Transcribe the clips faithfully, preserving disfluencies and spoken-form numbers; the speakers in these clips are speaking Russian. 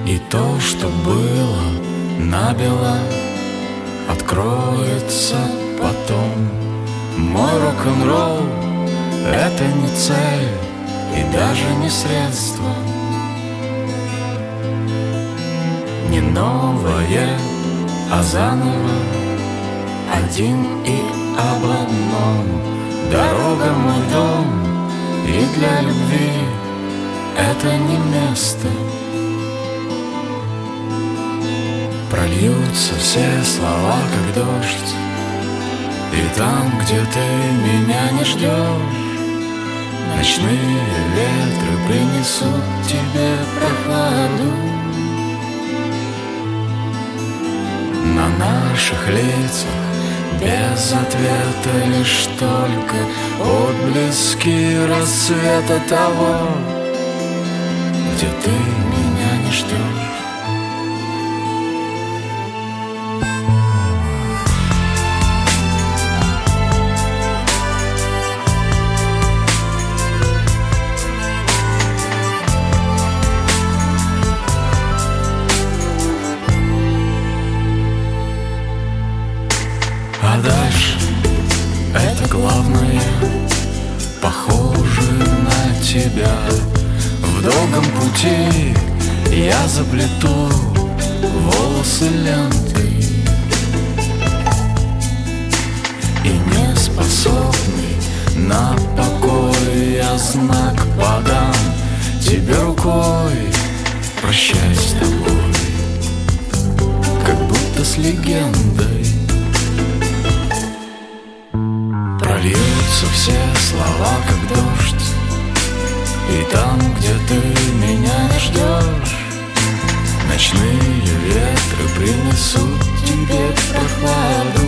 И то, что было набело, откроется потом. Мой рок-н-ролл — это не цель и даже не средство, не новое, а заново, один и об одном. Дорога — мой дом, и для любви это не место. Прольются все слова, как дождь, и там, где ты меня не ждешь, ночные ветры принесут тебе прохладу. На наших лицах без ответа лишь только отблески рассвета того, где ты меня не ждешь. А дальше это главное, похоже на тебя. В долгом пути я заплету волосы лентой, и не способный на покой я знак подам тебе рукой. Прощай с тобой, как будто с легендой. Прольются все слова, как дождь, и там, где ты меня не ждешь, ночные ветры принесут тебе прохладу.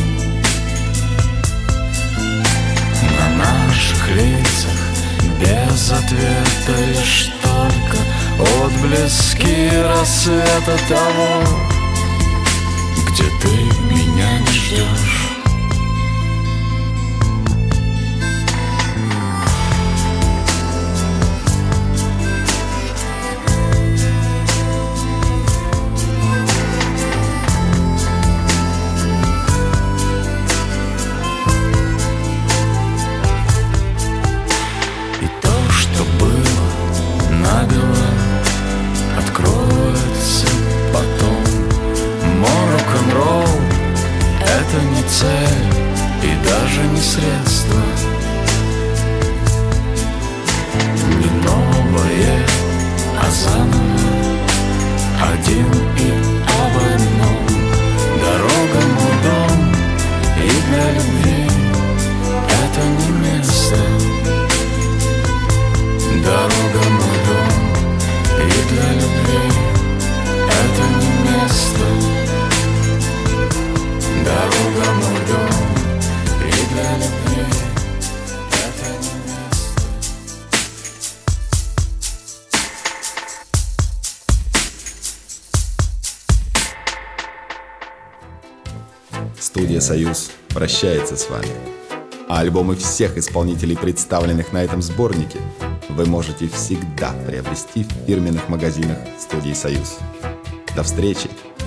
На наших лицах без ответа лишь только отблески рассвета того, где ты меня не ждешь. Это не цель и даже не средство, не новое, а заново, один и об одном. Дорога — мой дом, и для любви это не место. Дорога — мой дом, и для любви это не место. Дорога — мой дом, и для любви это не место. Студия «Союз» прощается с вами. А альбомы всех исполнителей, представленных на этом сборнике, вы можете всегда приобрести в фирменных магазинах студии «Союз». До встречи!